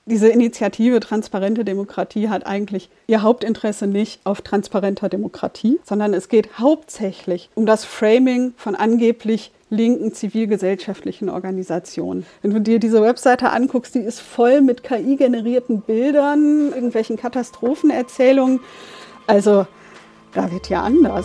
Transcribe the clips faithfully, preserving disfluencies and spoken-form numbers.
diese Initiative Transparente Demokratie hat eigentlich ihr Hauptinteresse nicht auf transparenter Demokratie, sondern es geht hauptsächlich um das Framing von angeblich linken zivilgesellschaftlichen Organisationen. Wenn du dir diese Webseite anguckst, die ist voll mit K I-generierten Bildern, irgendwelchen Katastrophenerzählungen. Also da wird ja anders.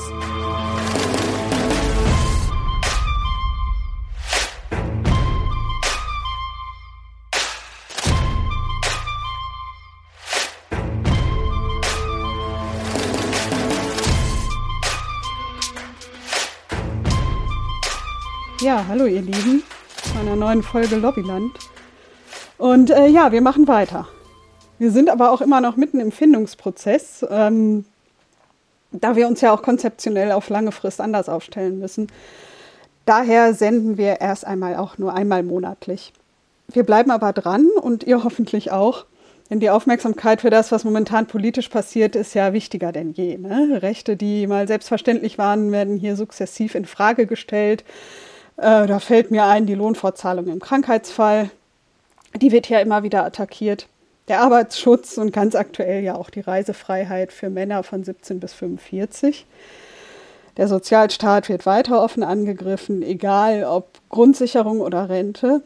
Ja, hallo ihr Lieben, zu einer neuen Folge Lobbyland. Und äh, ja, wir machen weiter. Wir sind aber auch immer noch mitten im Findungsprozess, ähm, da wir uns ja auch konzeptionell auf lange Frist anders aufstellen müssen. Daher senden wir erst einmal auch nur einmal monatlich. Wir bleiben aber dran und ihr hoffentlich auch, denn die Aufmerksamkeit für das, was momentan politisch passiert, ist ja wichtiger denn je. Ne? Rechte, die mal selbstverständlich waren, werden hier sukzessiv in Frage gestellt. Äh, da fällt mir ein, die Lohnfortzahlung im Krankheitsfall, die wird ja immer wieder attackiert. Der Arbeitsschutz und ganz aktuell ja auch die Reisefreiheit für Männer von siebzehn bis fünfundvierzig. Der Sozialstaat wird weiter offen angegriffen, egal ob Grundsicherung oder Rente.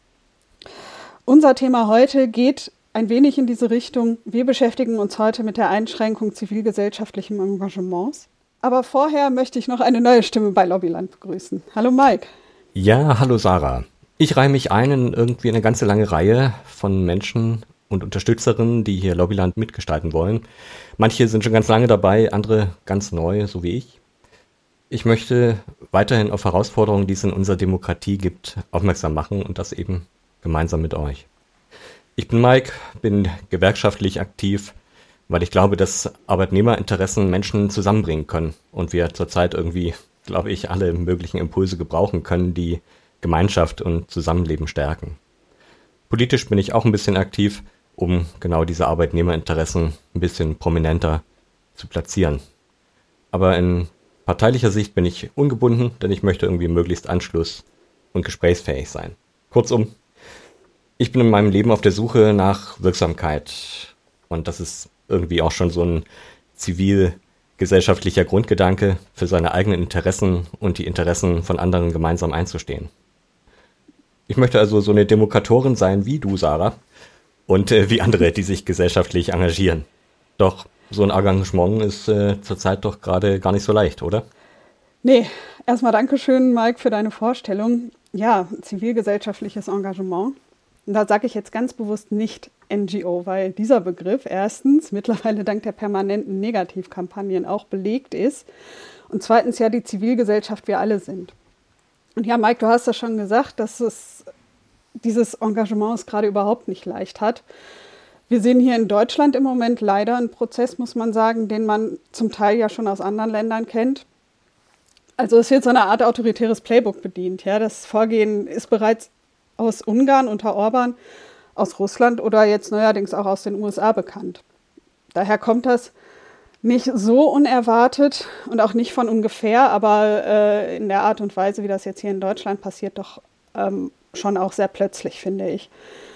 Unser Thema heute geht ein wenig in diese Richtung. Wir beschäftigen uns heute mit der Einschränkung zivilgesellschaftlichen Engagements. Aber vorher möchte ich noch eine neue Stimme bei Lobbyland begrüßen. Hallo Mike. Ja, hallo Sarah. Ich reihe mich ein in irgendwie eine ganze lange Reihe von Menschen und Unterstützerinnen, die hier Lobbyland mitgestalten wollen. Manche sind schon ganz lange dabei, andere ganz neu, so wie ich. Ich möchte weiterhin auf Herausforderungen, die es in unserer Demokratie gibt, aufmerksam machen und das eben gemeinsam mit euch. Ich bin Mike, bin gewerkschaftlich aktiv, weil ich glaube, dass Arbeitnehmerinteressen Menschen zusammenbringen können und wir zurzeit irgendwie, glaube ich, alle möglichen Impulse gebrauchen können, die Gemeinschaft und Zusammenleben stärken. Politisch bin ich auch ein bisschen aktiv, um genau diese Arbeitnehmerinteressen ein bisschen prominenter zu platzieren. Aber in parteilicher Sicht bin ich ungebunden, denn ich möchte irgendwie möglichst anschluss- und gesprächsfähig sein. Kurzum, ich bin in meinem Leben auf der Suche nach Wirksamkeit und das ist irgendwie auch schon so ein zivilgesellschaftlicher Grundgedanke, für seine eigenen Interessen und die Interessen von anderen gemeinsam einzustehen. Ich möchte also so eine Demokratorin sein wie du, Sarah, und äh, wie andere, die sich gesellschaftlich engagieren. Doch so ein Engagement ist äh, zurzeit doch gerade gar nicht so leicht, oder? Nee, erstmal Dankeschön, Mike, für deine Vorstellung. Ja, zivilgesellschaftliches Engagement. Und da sage ich jetzt ganz bewusst nicht N G O, weil dieser Begriff erstens mittlerweile dank der permanenten Negativkampagnen auch belegt ist und zweitens ja die Zivilgesellschaft wir alle sind. Und ja, Mike, du hast das schon gesagt, dass es dieses Engagement es gerade überhaupt nicht leicht hat. Wir sehen hier in Deutschland im Moment leider einen Prozess, muss man sagen, den man zum Teil ja schon aus anderen Ländern kennt. Also es wird so eine Art autoritäres Playbook bedient. Ja? Das Vorgehen ist bereits aus Ungarn unter Orban, aus Russland oder jetzt neuerdings auch aus den U S A bekannt. Daher kommt das nicht so unerwartet und auch nicht von ungefähr, aber äh, in der Art und Weise, wie das jetzt hier in Deutschland passiert, doch ähm, schon auch sehr plötzlich, finde ich.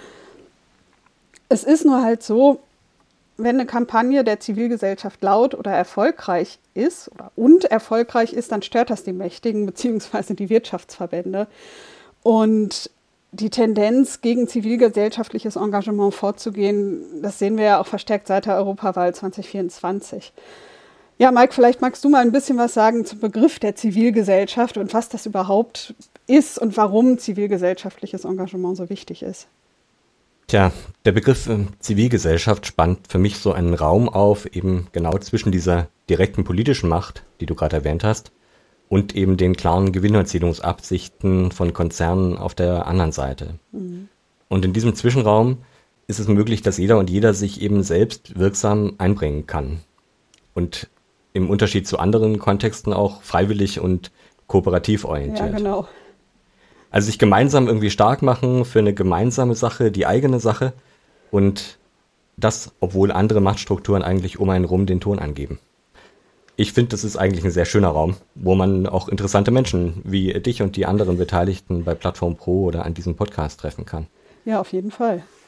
Es ist nur halt so, wenn eine Kampagne der Zivilgesellschaft laut oder erfolgreich ist oder und erfolgreich ist, dann stört das die Mächtigen bzw. die Wirtschaftsverbände. Und die Tendenz, gegen zivilgesellschaftliches Engagement vorzugehen, das sehen wir ja auch verstärkt seit der Europawahl zwanzig vierundzwanzig. Ja, Mike, vielleicht magst du mal ein bisschen was sagen zum Begriff der Zivilgesellschaft und was das überhaupt ist und warum zivilgesellschaftliches Engagement so wichtig ist. Tja, der Begriff äh, Zivilgesellschaft spannt für mich so einen Raum auf, eben genau zwischen dieser direkten politischen Macht, die du gerade erwähnt hast, und eben den klaren Gewinnerzielungsabsichten von Konzernen auf der anderen Seite. Mhm. Und in diesem Zwischenraum ist es möglich, dass jeder und jeder sich eben selbst wirksam einbringen kann. Und im Unterschied zu anderen Kontexten auch freiwillig und kooperativ orientiert. Ja, genau. Also sich gemeinsam irgendwie stark machen für eine gemeinsame Sache, die eigene Sache und das, obwohl andere Machtstrukturen eigentlich um einen rum den Ton angeben. Ich finde, das ist eigentlich ein sehr schöner Raum, wo man auch interessante Menschen wie dich und die anderen Beteiligten bei Plattform Pro oder an diesem Podcast treffen kann. Ja, auf jeden Fall.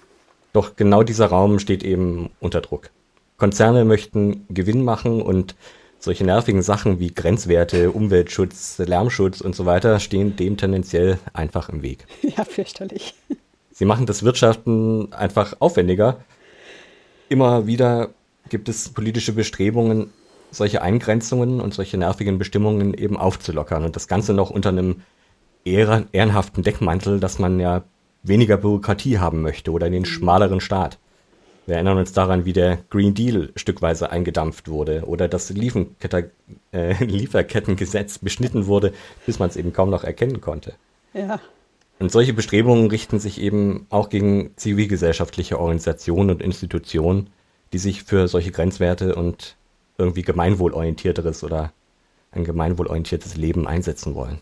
Doch genau dieser Raum steht eben unter Druck. Konzerne möchten Gewinn machen und solche nervigen Sachen wie Grenzwerte, Umweltschutz, Lärmschutz und so weiter stehen dem tendenziell einfach im Weg. Ja, fürchterlich. Sie machen das Wirtschaften einfach aufwendiger. Immer wieder gibt es politische Bestrebungen, solche Eingrenzungen und solche nervigen Bestimmungen eben aufzulockern. Und das Ganze noch unter einem ehren- ehrenhaften Deckmantel, dass man ja weniger Bürokratie haben möchte oder den schmaleren Staat. Wir erinnern uns daran, wie der Green Deal stückweise eingedampft wurde oder das Lieferketter, äh, Lieferkettengesetz beschnitten wurde, bis man es eben kaum noch erkennen konnte. Ja. Und solche Bestrebungen richten sich eben auch gegen zivilgesellschaftliche Organisationen und Institutionen, die sich für solche Grenzwerte und irgendwie gemeinwohlorientierteres oder ein gemeinwohlorientiertes Leben einsetzen wollen.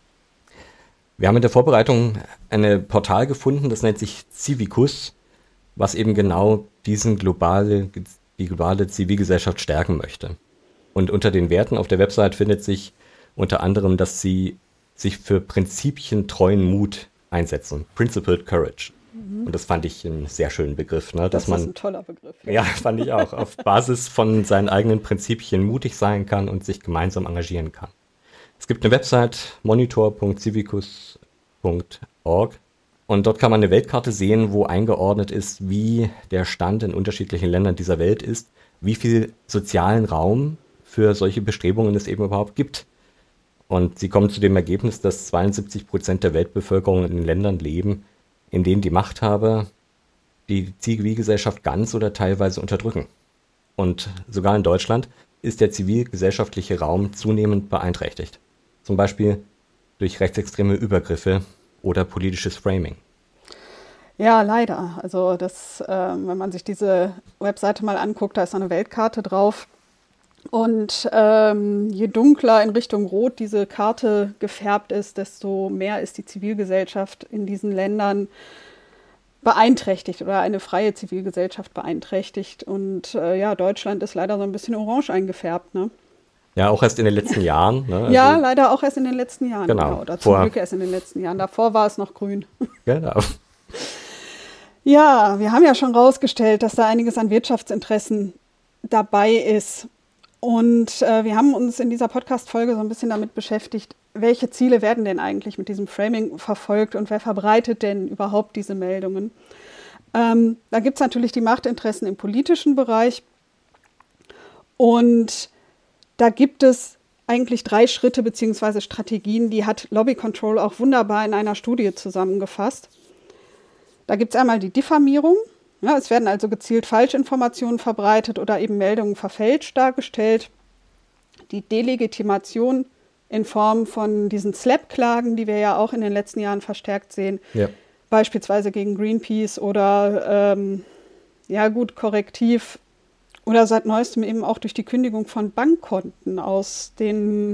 Wir haben in der Vorbereitung ein Portal gefunden, das nennt sich Civicus, was eben genau diesen globale, die globale Zivilgesellschaft stärken möchte. Und unter den Werten auf der Website findet sich unter anderem, dass sie sich für prinzipientreuen Mut einsetzen. Principled Courage. Mhm. Und das fand ich einen sehr schönen Begriff. Ne? Dass das ist man, ein toller Begriff. Ja, fand ich auch. Auf Basis von seinen eigenen Prinzipien mutig sein kann und sich gemeinsam engagieren kann. Es gibt eine Website, monitor punkt civicus punkt org. Und dort kann man eine Weltkarte sehen, wo eingeordnet ist, wie der Stand in unterschiedlichen Ländern dieser Welt ist, wie viel sozialen Raum für solche Bestrebungen es eben überhaupt gibt. Und sie kommen zu dem Ergebnis, dass zweiundsiebzig Prozent der Weltbevölkerung in Ländern leben, in denen die Machthaber die Zivilgesellschaft ganz oder teilweise unterdrücken. Und sogar in Deutschland ist der zivilgesellschaftliche Raum zunehmend beeinträchtigt. Zum Beispiel durch rechtsextreme Übergriffe oder politisches Framing. Ja, leider. Also das, äh, wenn man sich diese Webseite mal anguckt, da ist eine Weltkarte drauf. Und ähm, je dunkler in Richtung Rot diese Karte gefärbt ist, desto mehr ist die Zivilgesellschaft in diesen Ländern beeinträchtigt oder eine freie Zivilgesellschaft beeinträchtigt. Und äh, ja, Deutschland ist leider so ein bisschen orange eingefärbt, ne? Ja, auch erst in den letzten Jahren. Ne? Also, ja, leider auch erst in den letzten Jahren. Genau. genau. Oder zum Vor, Glück erst in den letzten Jahren. Davor war es noch grün. Genau. Ja, wir haben ja schon rausgestellt, dass da einiges an Wirtschaftsinteressen dabei ist. Und äh, wir haben uns in dieser Podcast-Folge so ein bisschen damit beschäftigt, welche Ziele werden denn eigentlich mit diesem Framing verfolgt und wer verbreitet denn überhaupt diese Meldungen? Ähm, da gibt es natürlich die Machtinteressen im politischen Bereich. Und da gibt es eigentlich drei Schritte bzw. Strategien, die hat Lobby Control auch wunderbar in einer Studie zusammengefasst. Da gibt es einmal die Diffamierung. Ja, es werden also gezielt Falschinformationen verbreitet oder eben Meldungen verfälscht dargestellt. Die Delegitimation in Form von diesen Slap-Klagen, die wir ja auch in den letzten Jahren verstärkt sehen, ja. Beispielsweise gegen Greenpeace oder, ähm, ja gut, Korrektiv oder seit neuestem eben auch durch die Kündigung von Bankkonten aus den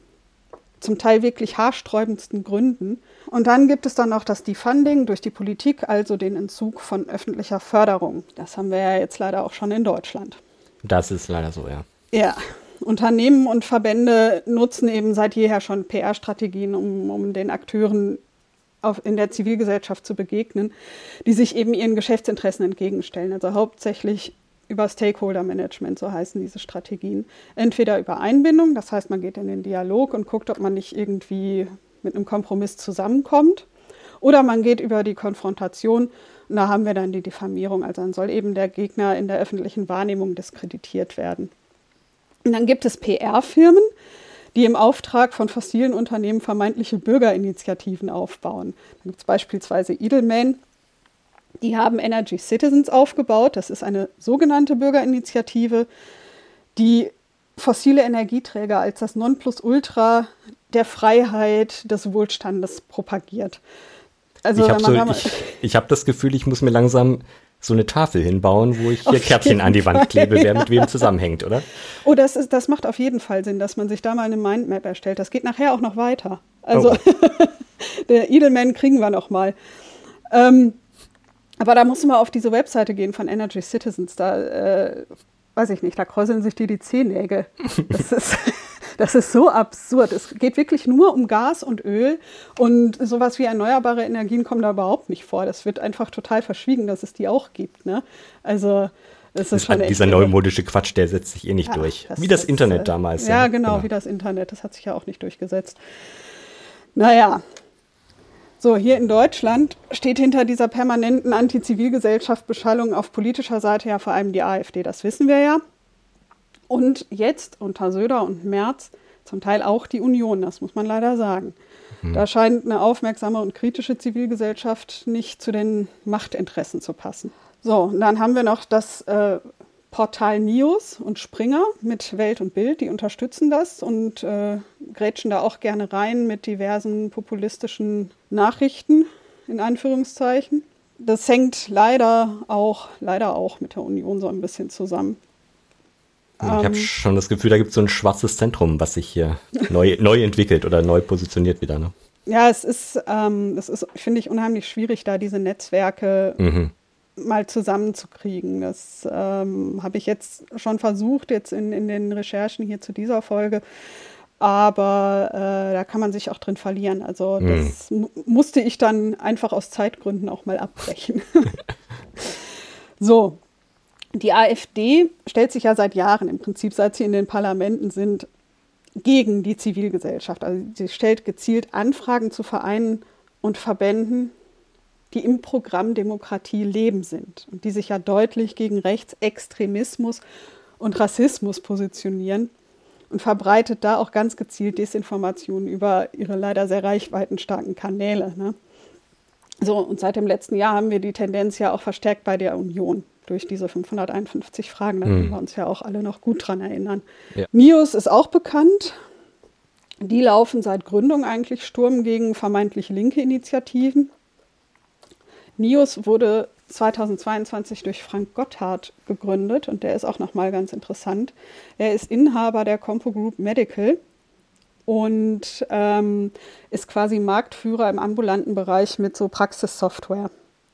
zum Teil wirklich haarsträubendsten Gründen. Und dann gibt es dann noch das Defunding durch die Politik, also den Entzug von öffentlicher Förderung. Das haben wir ja jetzt leider auch schon in Deutschland. Das ist leider so, ja. Ja, Unternehmen und Verbände nutzen eben seit jeher schon P R-Strategien, um, um den Akteuren auf, in der Zivilgesellschaft zu begegnen, die sich eben ihren Geschäftsinteressen entgegenstellen. Also hauptsächlich über Stakeholder-Management, so heißen diese Strategien. Entweder über Einbindung, das heißt, man geht in den Dialog und guckt, ob man nicht irgendwie mit einem Kompromiss zusammenkommt. Oder man geht über die Konfrontation und da haben wir dann die Diffamierung. Also dann soll eben der Gegner in der öffentlichen Wahrnehmung diskreditiert werden. Und dann gibt es P R-Firmen, die im Auftrag von fossilen Unternehmen vermeintliche Bürgerinitiativen aufbauen. Da gibt es beispielsweise Edelman. Die haben Energy Citizens aufgebaut. Das ist eine sogenannte Bürgerinitiative, die fossile Energieträger als das Nonplusultra der Freiheit, des Wohlstandes propagiert. Also, ich habe so, ich, ich hab das Gefühl, ich muss mir langsam so eine Tafel hinbauen, wo ich hier Kärtchen an die Wand klebe, wer mit wem zusammenhängt, oder? Oh, das, ist, das macht auf jeden Fall Sinn, dass man sich da mal eine Mindmap erstellt. Das geht nachher auch noch weiter. Also oh. Der Edelman kriegen wir noch mal. Ähm, aber da muss man auf diese Webseite gehen von Energy Citizens. Da, äh, weiß ich nicht, da kräuseln sich dir die Zehennägel. Das ist Das ist so absurd. Es geht wirklich nur um Gas und Öl und sowas wie erneuerbare Energien kommen da überhaupt nicht vor. Das wird einfach total verschwiegen, dass es die auch gibt. Ne? Also das ist, das schon ist dieser neumodische Quatsch, der setzt sich eh nicht ja, durch. Das, wie das, das Internet äh, damals. Ja, ja genau, genau, wie das Internet. Das hat sich ja auch nicht durchgesetzt. Naja. So, hier in Deutschland steht hinter dieser permanenten Anti-Zivilgesellschaft-Beschallung auf politischer Seite ja vor allem die AfD, das wissen wir ja. Und jetzt unter Söder und Merz zum Teil auch die Union, das muss man leider sagen. Mhm. Da scheint eine aufmerksame und kritische Zivilgesellschaft nicht zu den Machtinteressen zu passen. So, und dann haben wir noch das äh, Portal Nios und Springer mit Welt und Bild, die unterstützen das und äh, grätschen da auch gerne rein mit diversen populistischen Nachrichten, in Anführungszeichen. Das hängt leider auch, leider auch mit der Union so ein bisschen zusammen. Ich ähm, habe schon das Gefühl, da gibt es so ein schwarzes Zentrum, was sich hier neu, neu entwickelt oder neu positioniert wieder. Ne? Ja, es ist, ähm, es ist, finde ich, unheimlich schwierig, da diese Netzwerke mhm. mal zusammenzukriegen. Das ähm, habe ich jetzt schon versucht, jetzt in, in den Recherchen hier zu dieser Folge. Aber äh, da kann man sich auch drin verlieren. Also das mm. musste ich dann einfach aus Zeitgründen auch mal abbrechen. So, die AfD stellt sich ja seit Jahren, im Prinzip seit sie in den Parlamenten sind, gegen die Zivilgesellschaft. Also sie stellt gezielt Anfragen zu Vereinen und Verbänden, die im Programm Demokratie leben sind und die sich ja deutlich gegen Rechtsextremismus und Rassismus positionieren. Und verbreitet da auch ganz gezielt Desinformationen über ihre leider sehr reichweitenstarken Kanäle. Ne? So, und seit dem letzten Jahr haben wir die Tendenz ja auch verstärkt bei der Union durch diese fünfhunderteinundfünfzig Fragen. Da können wir uns ja auch alle noch gut dran erinnern. Ja. Nios ist auch bekannt. Die laufen seit Gründung eigentlich Sturm gegen vermeintlich linke Initiativen. Nios wurde zweitausendzweiundzwanzig durch Frank Gotthard gegründet und der ist auch nochmal ganz interessant. Er ist Inhaber der Compo Group Medical und ähm, ist quasi Marktführer im ambulanten Bereich mit so Praxissoftware.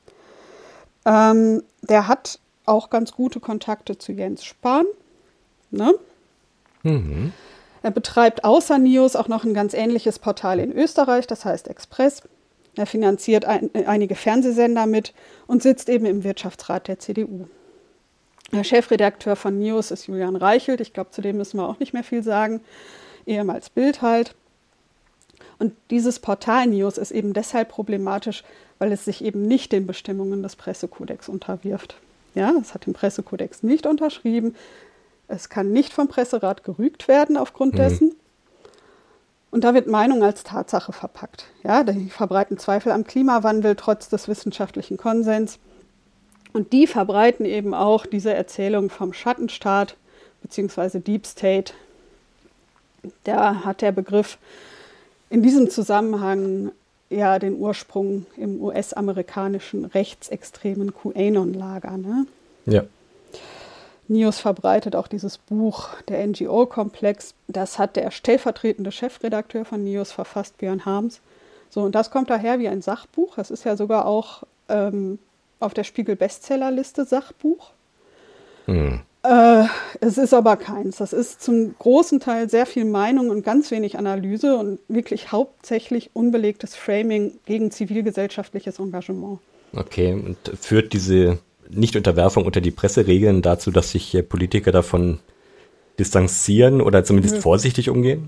Ähm, der hat auch ganz gute Kontakte zu Jens Spahn. Ne? Mhm. Er betreibt außer Nios auch noch ein ganz ähnliches Portal in Österreich, das heißt Express. Er finanziert ein, einige Fernsehsender mit und sitzt eben im Wirtschaftsrat der C D U. Der Chefredakteur von Nios ist Julian Reichelt. Ich glaube, zu dem müssen wir auch nicht mehr viel sagen. Ehemals Bild halt. Und dieses Portal Nios ist eben deshalb problematisch, weil es sich eben nicht den Bestimmungen des Pressekodex unterwirft. Ja, es hat den Pressekodex nicht unterschrieben. Es kann nicht vom Presserat gerügt werden aufgrund mhm. dessen. Und da wird Meinung als Tatsache verpackt. Ja, die verbreiten Zweifel am Klimawandel trotz des wissenschaftlichen Konsens. Und die verbreiten eben auch diese Erzählung vom Schattenstaat bzw. Deep State. Da hat der Begriff in diesem Zusammenhang ja den Ursprung im U S-amerikanischen rechtsextremen QAnon-Lager. Ne? Ja. Nios verbreitet auch dieses Buch, der N G O-Komplex. Das hat der stellvertretende Chefredakteur von Nios verfasst, Björn Harms. So, und das kommt daher wie ein Sachbuch. Das ist ja sogar auch ähm, auf der Spiegel-Bestsellerliste Sachbuch. Hm. Äh, es ist aber keins. Das ist zum großen Teil sehr viel Meinung und ganz wenig Analyse und wirklich hauptsächlich unbelegtes Framing gegen zivilgesellschaftliches Engagement. Okay, und führt diese Nichtunterwerfung unter die Presseregeln dazu, dass sich Politiker davon distanzieren oder zumindest Nö. vorsichtig umgehen?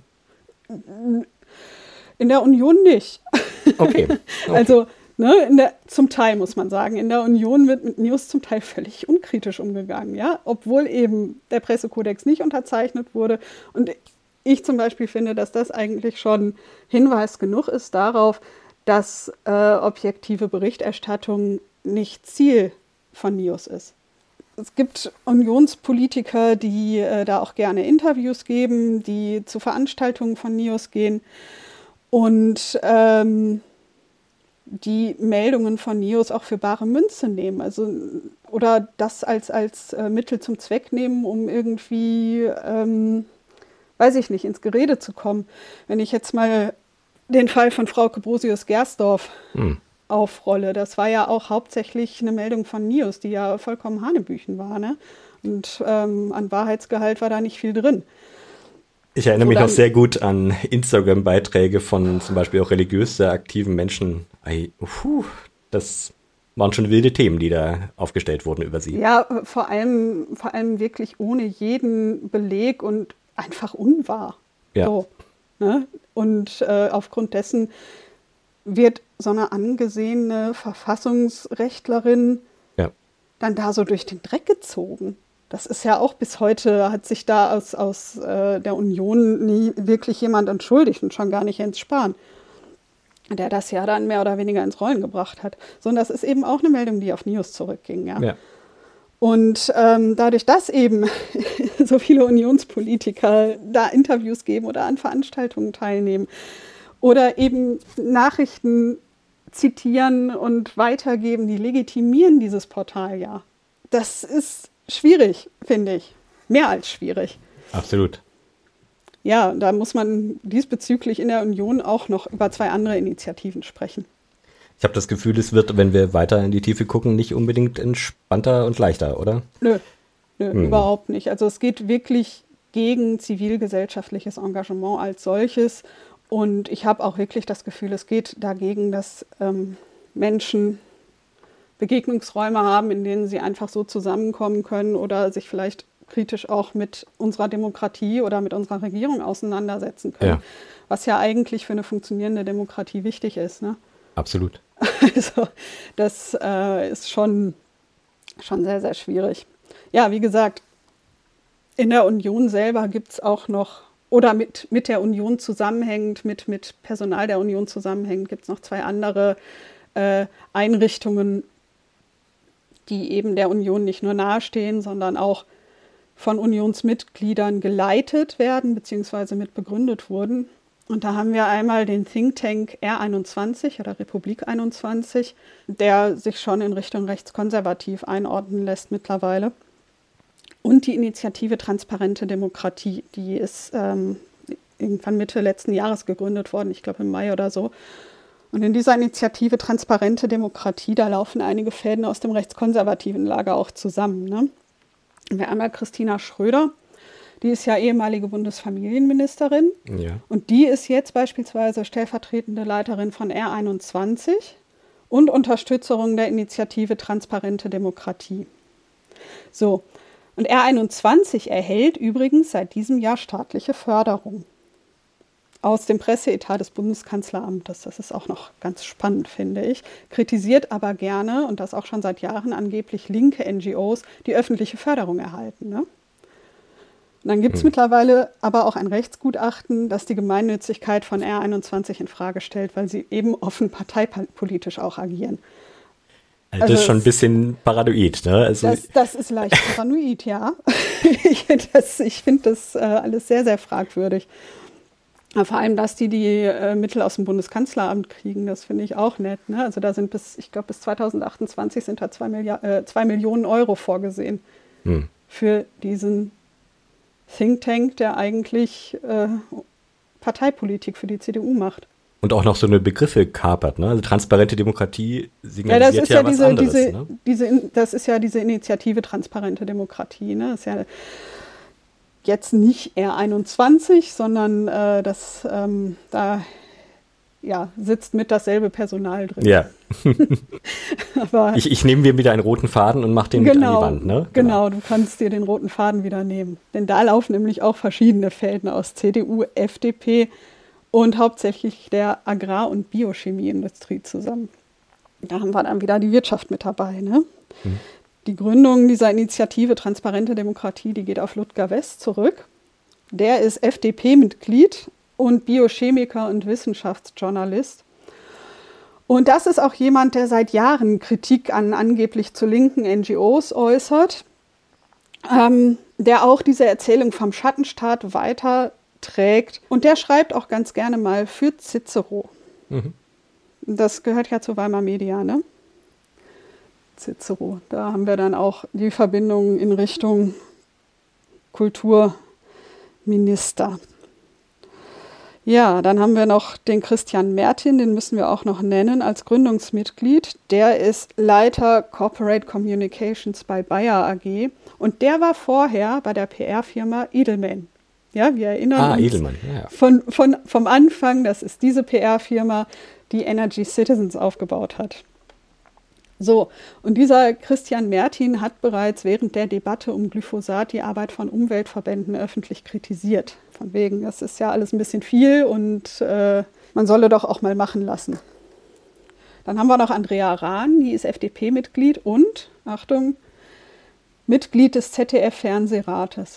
In der Union nicht. Okay. okay. Also ne, in der, zum Teil muss man sagen, in der Union wird mit Nios zum Teil völlig unkritisch umgegangen, ja, obwohl eben der Pressekodex nicht unterzeichnet wurde. Und ich zum Beispiel finde, dass das eigentlich schon Hinweis genug ist darauf, dass äh, objektive Berichterstattung nicht Ziel von Nios ist. Es gibt Unionspolitiker, die äh, da auch gerne Interviews geben, die zu Veranstaltungen von Nios gehen und ähm, die Meldungen von Nios auch für bare Münze nehmen, also oder das als, als äh, Mittel zum Zweck nehmen, um irgendwie, ähm, weiß ich nicht, ins Gerede zu kommen. Wenn ich jetzt mal den Fall von Frauke Brosius-Gersdorf hm. aufrolle. Das war ja auch hauptsächlich eine Meldung von Nios, die ja vollkommen Hanebüchen war. Ne? Und ähm, an Wahrheitsgehalt war da nicht viel drin. Ich erinnere So mich dann- noch sehr gut an Instagram-Beiträge von zum Beispiel auch religiös sehr aktiven Menschen. Ei, puh, das waren schon wilde Themen, die da aufgestellt wurden über sie. Ja, vor allem, vor allem wirklich ohne jeden Beleg und einfach unwahr. Ja. So, ne? Und äh, aufgrund dessen wird so eine angesehene Verfassungsrechtlerin Ja. dann da so durch den Dreck gezogen. Das ist ja auch bis heute, hat sich da aus, aus äh, der Union nie wirklich jemand entschuldigt und schon gar nicht Jens Spahn, der das ja dann mehr oder weniger ins Rollen gebracht hat. So, und das ist eben auch eine Meldung, die auf News zurückging. Ja. Ja. Und ähm, dadurch, dass eben so viele Unionspolitiker da Interviews geben oder an Veranstaltungen teilnehmen oder eben Nachrichten zitieren und weitergeben, die legitimieren dieses Portal ja. Das ist schwierig, finde ich. Mehr als schwierig. Absolut. Ja, da muss man diesbezüglich in der Union auch noch über zwei andere Initiativen sprechen. Ich habe das Gefühl, es wird, wenn wir weiter in die Tiefe gucken, nicht unbedingt entspannter und leichter, oder? Nö, nö Hm. überhaupt nicht. Also es geht wirklich gegen zivilgesellschaftliches Engagement als solches. Und ich habe auch wirklich das Gefühl, es geht dagegen, dass ähm, Menschen Begegnungsräume haben, in denen sie einfach so zusammenkommen können oder sich vielleicht kritisch auch mit unserer Demokratie oder mit unserer Regierung auseinandersetzen können. Ja. Was ja eigentlich für eine funktionierende Demokratie wichtig ist, ne? Absolut. Also das äh, ist schon, schon sehr, sehr schwierig. Ja, wie gesagt, in der Union selber gibt es auch noch, oder mit, mit der Union zusammenhängend, mit, mit Personal der Union zusammenhängend, gibt es noch zwei andere äh, Einrichtungen, die eben der Union nicht nur nahestehen, sondern auch von Unionsmitgliedern geleitet werden, beziehungsweise mit begründet wurden. Und da haben wir einmal den Think Tank R einundzwanzig oder Republik einundzwanzig, der sich schon in Richtung rechtskonservativ einordnen lässt mittlerweile. Und die Initiative Transparente Demokratie, die ist ähm, irgendwann Mitte letzten Jahres gegründet worden, ich glaube im Mai oder so. Und in dieser Initiative Transparente Demokratie, da laufen einige Fäden aus dem rechtskonservativen Lager auch zusammen. Ne? Wir haben einmal Christina Schröder, die ist ja ehemalige Bundesfamilienministerin. Ja. Und die ist jetzt beispielsweise stellvertretende Leiterin von R einundzwanzig und Unterstützerin der Initiative Transparente Demokratie. So, und R einundzwanzig erhält übrigens seit diesem Jahr staatliche Förderung aus dem Presseetat des Bundeskanzleramtes. Das ist auch noch ganz spannend, finde ich. Kritisiert aber gerne, und das auch schon seit Jahren, angeblich linke N G Os, die öffentliche Förderung erhalten. Ne? Und dann gibt es hm. mittlerweile aber auch ein Rechtsgutachten, das die Gemeinnützigkeit von R einundzwanzig in Frage stellt, weil sie eben offen parteipolitisch auch agieren. Also Also das ist schon ein es- bisschen paranoid, ne? Also Das, das ist leicht paranoid, ja. ich das, ich finde das äh, alles sehr, sehr fragwürdig. Aber vor allem, dass die die äh, Mittel aus dem Bundeskanzleramt kriegen, das finde ich auch nett. Ne? Also da sind bis, ich glaube, bis zwanzig achtundzwanzig sind da zwei, Milliard, äh, zwei Millionen Euro vorgesehen hm. für diesen Think Tank, der eigentlich äh, Parteipolitik für die C D U macht. Und auch noch so eine Begriffe kapert, ne? Also transparente Demokratie Ja, das signalisiert ist ja, ja, was diese, anderes, diese, ne? diese, In- das ist ja diese Initiative Transparente Demokratie. Ne? Das ist ja jetzt nicht R einundzwanzig, sondern äh, das, ähm, da ja, sitzt mit dasselbe Personal drin. Ja. Aber Ich, ich nehme mir wieder einen roten Faden und mache den mit an genau, die Wand, ne? genau, du kannst dir den roten Faden wieder nehmen. Denn da laufen nämlich auch verschiedene Fäden aus C D U, F D P und hauptsächlich der Agrar- und Biochemieindustrie zusammen. Da haben wir dann wieder die Wirtschaft mit dabei. Ne? Hm. Die Gründung dieser Initiative Transparente Demokratie, die geht auf Ludger West zurück. Der ist F D P-Mitglied und Biochemiker und Wissenschaftsjournalist. Und das ist auch jemand, der seit Jahren Kritik an angeblich zu linken N G Os äußert, ähm, der auch diese Erzählung vom Schattenstaat weiterträgt. Und der schreibt auch ganz gerne mal für Cicero. Mhm. Das gehört ja zu Weimar Media, ne? Cicero. Da haben wir dann auch die Verbindung in Richtung Kulturminister. Ja, dann haben wir noch den Christian Mertin, den müssen wir auch noch nennen als Gründungsmitglied. Der ist Leiter Corporate Communications bei Bayer A G und der war vorher bei der P R-Firma Edelman. Ja, wir erinnern ah, uns Edelmann. Ja, ja. Von, von, vom Anfang, das ist diese P R-Firma, die Energy Citizens aufgebaut hat. So, und dieser Christian Mertin hat bereits während der Debatte um Glyphosat die Arbeit von Umweltverbänden öffentlich kritisiert. Von wegen, das ist ja alles ein bisschen viel und äh, man solle doch auch mal machen lassen. Dann haben wir noch Andrea Rahn, die ist F D P-Mitglied und, Achtung, Mitglied des Z D F-Fernsehrates.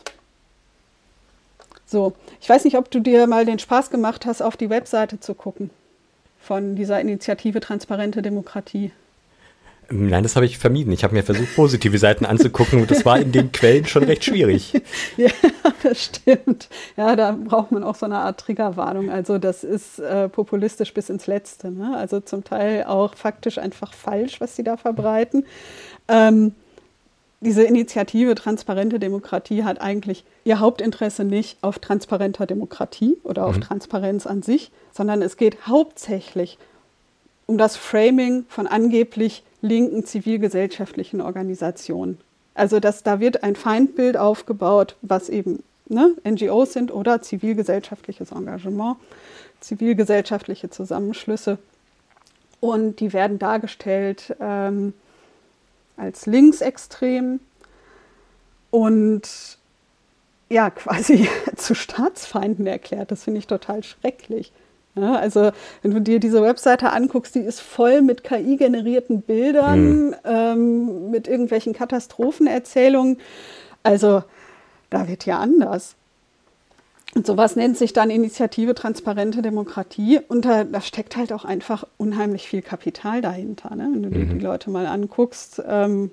So, ich weiß nicht, ob du dir mal den Spaß gemacht hast, auf die Webseite zu gucken von dieser Initiative Transparente Demokratie. Nein, das habe ich vermieden. Ich habe mir versucht, positive Seiten anzugucken und das war in den Quellen schon recht schwierig. Ja, das stimmt. Ja, da braucht man auch so eine Art Triggerwarnung. Also das ist äh, populistisch bis ins Letzte. Ne? Also zum Teil auch faktisch einfach falsch, was sie da verbreiten. Ähm, diese Initiative Transparente Demokratie hat eigentlich ihr Hauptinteresse nicht auf transparenter Demokratie oder auf mhm. Transparenz an sich, sondern es geht hauptsächlich um das Framing von angeblich linken zivilgesellschaftlichen Organisationen. Also dass da wird ein Feindbild aufgebaut, was eben ne, N G Os sind oder zivilgesellschaftliches Engagement, zivilgesellschaftliche Zusammenschlüsse. Und die werden dargestellt ähm, als linksextrem und ja, quasi zu Staatsfeinden erklärt. Das finde ich total schrecklich. Ja, also wenn du dir diese Webseite anguckst, die ist voll mit K I-generierten Bildern, mhm. ähm, mit irgendwelchen Katastrophenerzählungen. Also da wird ja anders. Und sowas nennt sich dann Initiative Transparente Demokratie. Und da, da steckt halt auch einfach unheimlich viel Kapital dahinter, ne? Wenn du dir mhm. die Leute mal anguckst. Ähm,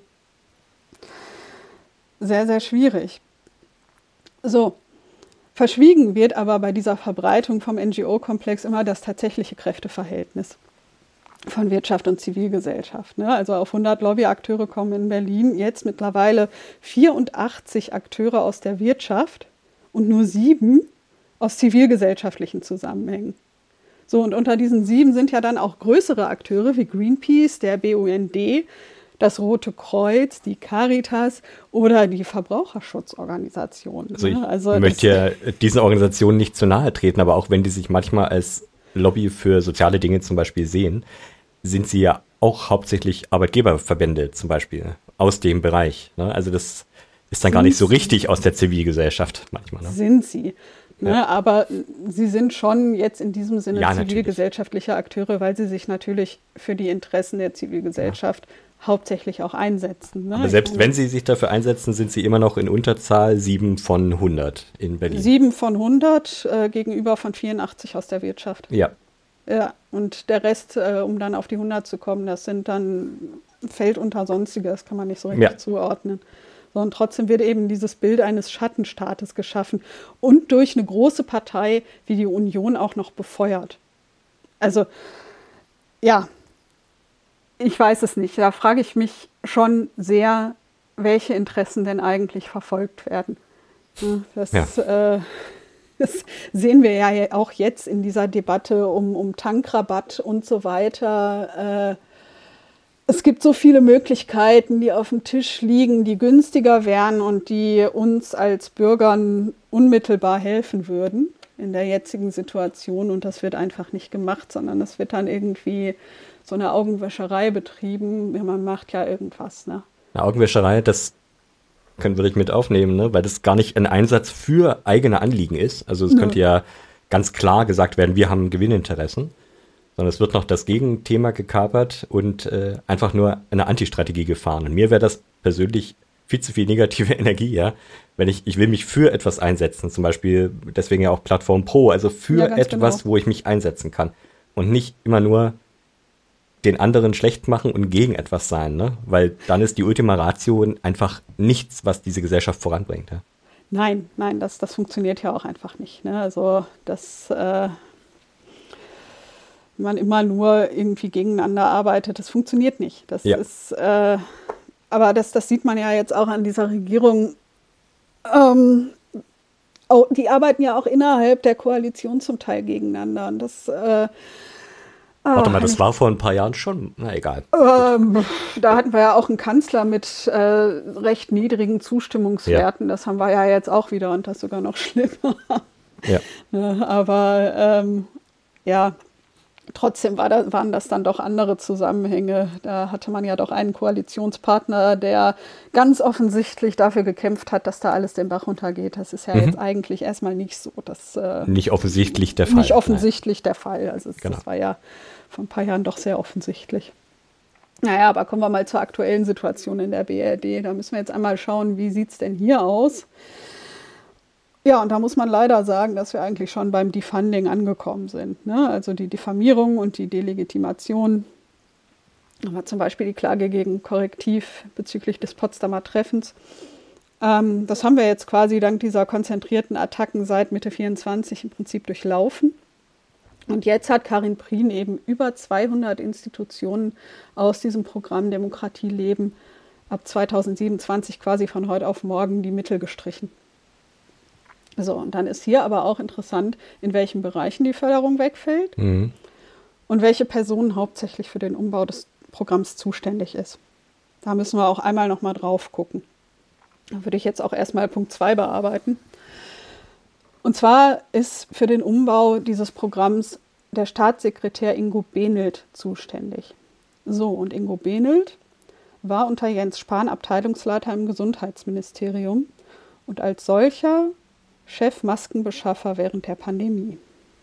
sehr, sehr schwierig. So. Verschwiegen wird aber bei dieser Verbreitung vom N G O-Komplex immer das tatsächliche Kräfteverhältnis von Wirtschaft und Zivilgesellschaft. Ne? Also auf hundert Lobbyakteure kommen in Berlin jetzt mittlerweile vierundachtzig Akteure aus der Wirtschaft und nur sieben aus zivilgesellschaftlichen Zusammenhängen. So, und unter diesen sieben sind ja dann auch größere Akteure wie Greenpeace, der B U N D, das Rote Kreuz, die Caritas oder die Verbraucherschutzorganisationen. Also ich also möchte ja diesen Organisationen nicht zu nahe treten, aber auch wenn die sich manchmal als Lobby für soziale Dinge zum Beispiel sehen, sind sie ja auch hauptsächlich Arbeitgeberverbände zum Beispiel aus dem Bereich. Ne? Also das ist dann sind gar nicht so richtig aus der Zivilgesellschaft manchmal. Ne? Sind sie. Ne, ja. Aber sie sind schon jetzt in diesem Sinne ja, zivilgesellschaftliche Akteure, weil sie sich natürlich für die Interessen der Zivilgesellschaft ja. hauptsächlich auch einsetzen. Ne? Aber selbst wenn sie sich dafür einsetzen, sind sie immer noch in Unterzahl sieben von hundert in Berlin. sieben von hundert äh, gegenüber von vierundachtzig aus der Wirtschaft. Ja. Ja, und der Rest, äh, um dann auf die hundert zu kommen, das sind dann fällt unter Sonstige, das kann man nicht so richtig ja. zuordnen. Sondern trotzdem wird eben dieses Bild eines Schattenstaates geschaffen und durch eine große Partei wie die Union auch noch befeuert. Also, ja, ich weiß es nicht. Da frage ich mich schon sehr, welche Interessen denn eigentlich verfolgt werden. Das, ja. äh, das sehen wir ja auch jetzt in dieser Debatte um, um Tankrabatt und so weiter. Äh, Es gibt so viele Möglichkeiten, die auf dem Tisch liegen, die günstiger wären und die uns als Bürgern unmittelbar helfen würden in der jetzigen Situation. Und das wird einfach nicht gemacht, sondern es wird dann irgendwie so eine Augenwäscherei betrieben. Man macht ja irgendwas. Ne? Eine Augenwäscherei, das können wir nicht mit aufnehmen, ne? Weil das gar nicht ein Einsatz für eigene Anliegen ist. Also es ja. könnte ja ganz klar gesagt werden, wir haben Gewinninteressen. Sondern es wird noch das Gegenthema gekapert und äh, einfach nur eine Antistrategie gefahren. Und mir wäre das persönlich viel zu viel negative Energie, ja, wenn ich, ich will mich für etwas einsetzen, zum Beispiel, deswegen ja auch Plattform Pro, also für ja, etwas, genau. wo ich mich einsetzen kann. Und nicht immer nur den anderen schlecht machen und gegen etwas sein, ne? Weil dann ist die Ultima Ratio einfach nichts, was diese Gesellschaft voranbringt. Ja? Nein, nein, das, das funktioniert ja auch einfach nicht. Ne? Also das äh man immer nur irgendwie gegeneinander arbeitet, das funktioniert nicht. Das ja. ist, äh, aber das, das sieht man ja jetzt auch an dieser Regierung. Ähm, oh, die arbeiten ja auch innerhalb der Koalition zum Teil gegeneinander. Und das, äh, Warte mal, das war vor ein paar Jahren schon. Na egal. Ähm, da hatten wir ja auch einen Kanzler mit äh, recht niedrigen Zustimmungswerten. Ja. Das haben wir ja jetzt auch wieder und das sogar noch schlimmer. Ja. Ja, aber ähm, ja, trotzdem war da, waren das dann doch andere Zusammenhänge. Da hatte man ja doch einen Koalitionspartner, der ganz offensichtlich dafür gekämpft hat, dass da alles den Bach runtergeht. Das ist ja mhm. jetzt eigentlich erstmal nicht so. Das, äh, nicht offensichtlich der Fall. Nicht offensichtlich Nein. der Fall. Also es, genau. das war ja vor ein paar Jahren doch sehr offensichtlich. Naja, aber kommen wir mal zur aktuellen Situation in der B R D. Da müssen wir jetzt einmal schauen, wie sieht es denn hier aus? Ja, und da muss man leider sagen, dass wir eigentlich schon beim Defunding angekommen sind. Ne? Also die Diffamierung und die Delegitimation. Aber zum Beispiel die Klage gegen Korrektiv bezüglich des Potsdamer Treffens. Ähm, das haben wir jetzt quasi dank dieser konzentrierten Attacken seit Mitte vierundzwanzig im Prinzip durchlaufen. Und jetzt hat Karin Prien eben über zweihundert Institutionen aus diesem Programm Demokratie leben ab zweitausendsiebenundzwanzig quasi von heute auf morgen die Mittel gestrichen. So, und dann ist hier aber auch interessant, in welchen Bereichen die Förderung wegfällt mhm. und welche Person hauptsächlich für den Umbau des Programms zuständig ist. Da müssen wir auch einmal noch mal drauf gucken. Da würde ich jetzt auch erstmal Punkt zwei bearbeiten. Und zwar ist für den Umbau dieses Programms der Staatssekretär Ingo Benelt zuständig. So, und Ingo Benelt war unter Jens Spahn Abteilungsleiter im Gesundheitsministerium und als solcher Chef Maskenbeschaffer während der Pandemie.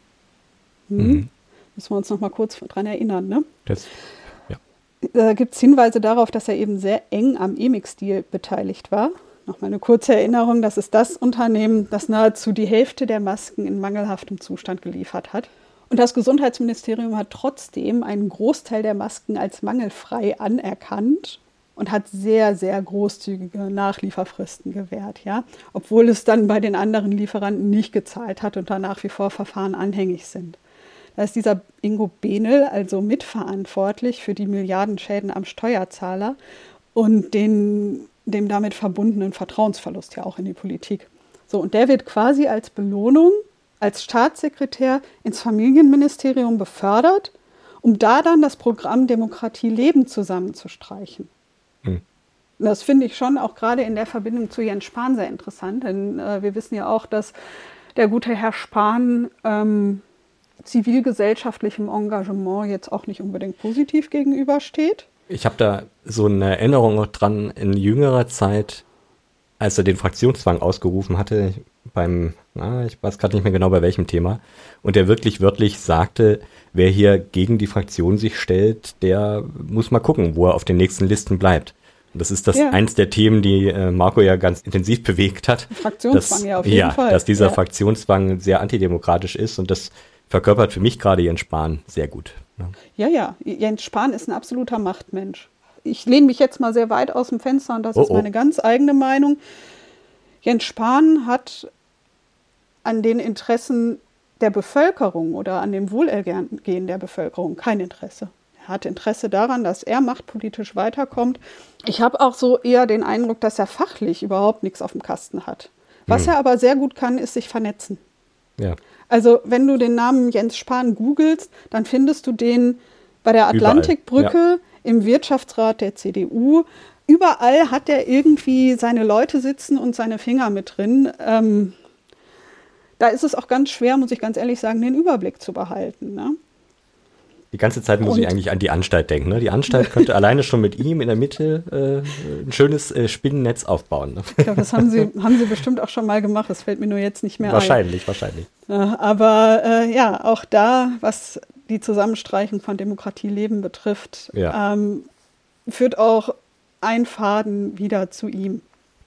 Hm? Mhm. Müssen wir uns noch mal kurz dran erinnern, ne? Das, ja. Da gibt es Hinweise darauf, dass er eben sehr eng am E M I X-Deal beteiligt war. Nochmal eine kurze Erinnerung, das ist das Unternehmen, das nahezu die Hälfte der Masken in mangelhaftem Zustand geliefert hat. Und das Gesundheitsministerium hat trotzdem einen Großteil der Masken als mangelfrei anerkannt und hat sehr, sehr großzügige Nachlieferfristen gewährt, ja, obwohl es dann bei den anderen Lieferanten nicht gezahlt hat und da nach wie vor Verfahren anhängig sind. Da ist dieser Ingo Benel also mitverantwortlich für die Milliardenschäden am Steuerzahler und den, dem damit verbundenen Vertrauensverlust ja auch in die Politik. So, und der wird quasi als Belohnung als Staatssekretär ins Familienministerium befördert, um da dann das Programm Demokratie leben zusammenzustreichen. Hm. Das finde ich schon auch gerade in der Verbindung zu Jens Spahn sehr interessant, denn äh, wir wissen ja auch, dass der gute Herr Spahn ähm, zivilgesellschaftlichem Engagement jetzt auch nicht unbedingt positiv gegenübersteht. Ich habe da so eine Erinnerung noch dran, in jüngerer Zeit, als er den Fraktionszwang ausgerufen hatte, beim, na, ich weiß gerade nicht mehr genau bei welchem Thema, und er wirklich wörtlich sagte, wer hier gegen die Fraktion sich stellt, der muss mal gucken, wo er auf den nächsten Listen bleibt. Und das ist das ja. eins der Themen, die äh, Marco ja ganz intensiv bewegt hat. Fraktionszwang, dass, ja, auf jeden ja, Fall. Dass dieser ja. Fraktionszwang sehr antidemokratisch ist und das verkörpert für mich gerade Jens Spahn sehr gut. Ja, ja, Jens Spahn ist ein absoluter Machtmensch. Ich lehne mich jetzt mal sehr weit aus dem Fenster und das oh, ist meine oh. ganz eigene Meinung. Jens Spahn hat an den Interessen der Bevölkerung oder an dem Wohlergehen der Bevölkerung kein Interesse. Er hat Interesse daran, dass er machtpolitisch weiterkommt. Ich habe auch so eher den Eindruck, dass er fachlich überhaupt nichts auf dem Kasten hat. Was hm. er aber sehr gut kann, ist sich vernetzen. Ja. Also wenn du den Namen Jens Spahn googelst, dann findest du den bei der Atlantikbrücke, ja. im Wirtschaftsrat der C D U. Überall hat er irgendwie seine Leute sitzen und seine Finger mit drin. Ähm, da ist es auch ganz schwer, muss ich ganz ehrlich sagen, den Überblick zu behalten. Ne? Die ganze Zeit muss und ich eigentlich an die Anstalt denken. Ne? Die Anstalt könnte alleine schon mit ihm in der Mitte äh, ein schönes äh, Spinnennetz aufbauen. Ne? Ich glaube, das haben sie, haben sie bestimmt auch schon mal gemacht. Das fällt mir nur jetzt nicht mehr wahrscheinlich, ein. Wahrscheinlich, wahrscheinlich. Äh, aber äh, ja, auch da, was die Zusammenstreichung von Demokratie leben betrifft, ja. ähm, führt auch ein Faden wieder zu ihm.